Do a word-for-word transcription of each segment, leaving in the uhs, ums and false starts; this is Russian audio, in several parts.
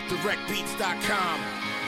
direct beats dot com.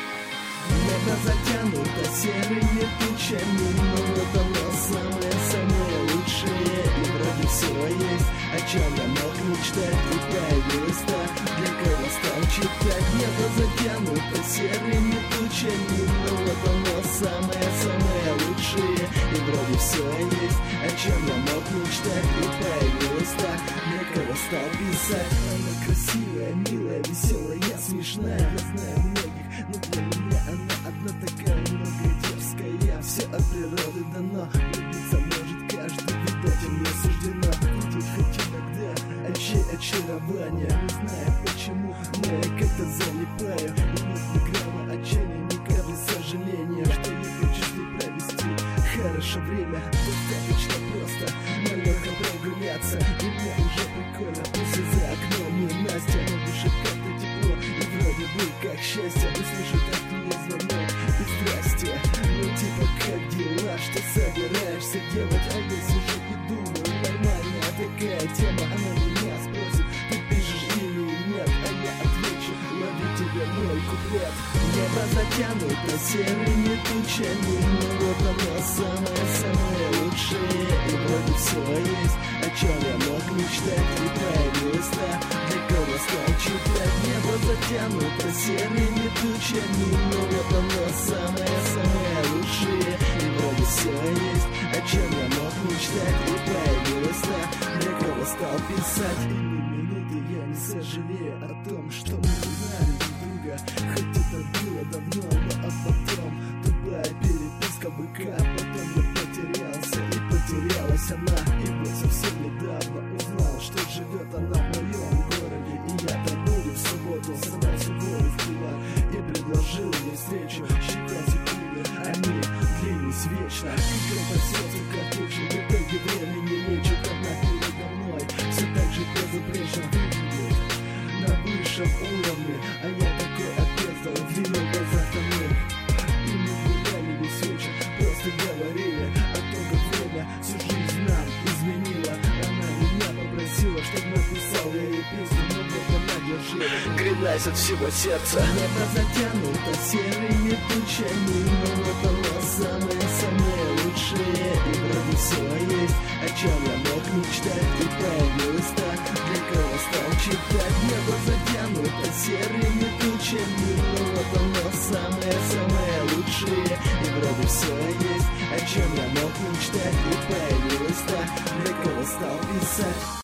Небо затянуто серыми тучами, но вот оно самое-самое лучшее. И вроде все есть, о чем я мог мечтать. И появилась та, для кого стал читать. Небо затянуто серыми тучами, но вот оно самое-самое лучшее. И вроде все есть, о чем я мог мечтать. И появилась та, для кого стал писать. Она красивая, милая, веселая, смешная. Я знаю многих, но для меня она одна такая, немного дерзкая. Все от природы дано, влюбиться может каждый, видать, и мне суждено. Видеть хоть иногда очи очарования. Не знаю почему, но я как-то залипаю. И нет ни грамма отчаяния, ни капли сожаления, что я хочу с ней провести хорошо время. Достаточно просто на легком прогуляться, и мне уже прикольно. Пусть за окном не Настя, но душе как-то тепло. И вроде бы как счастье, услышать от нее звонок бесстрастия. Ну типа как дела, что собираешься делать? А я сижу и думаю, нормальная такая тема. Она меня спросит, ты пишешь или нет? А я отвечу, лови тебя мой куплет. Небо затянуто серыми тучами, но вот оно самое-самое лучшее. И вроде все есть, о чем я мог мечтать. И появилась та, для кого стал читать. Небо затянуто серыми тучами, но вот оно самое-самое лучшее. И вроде все есть, о чем я мог мечтать. И появилась та, для кого стал писать. И ни минуты я не сожалею о том, что мы узнали друг друга. Хоть это было давно, но а потом тупая переписка быка. Потом я потерялся, и потерялась она. И вот совсем недавно узнал, что живет она в моем городе. И я там буду в субботу, собрался горы в пила и предложил ей встречу. Щекот секунды, они длились вечно. И кровь от сердца картечи, в итоге время не лечит. Одна передо мной все так же безупречно выглядит на высшем уровне. А я такой опездал, в ее глазах тонул. И мы гуляли весь вечер, просто говорили о том, как время всю жизнь нам изменила. Она меня попросила, чтоб написал я ей песню, но вот она, держи, грязь от всего сердца. Небо затянуто серыми тучами, но вот оно самое-самое лучшее. И вроде все есть, о чем я мог мечтать. И появилась та, для кого стал читать. Небо затянуто серыми тучами, но вот оно самое-самое лучшее. И вроде все есть, о чем я мог мечтать. И появилась та, для кого стал писать.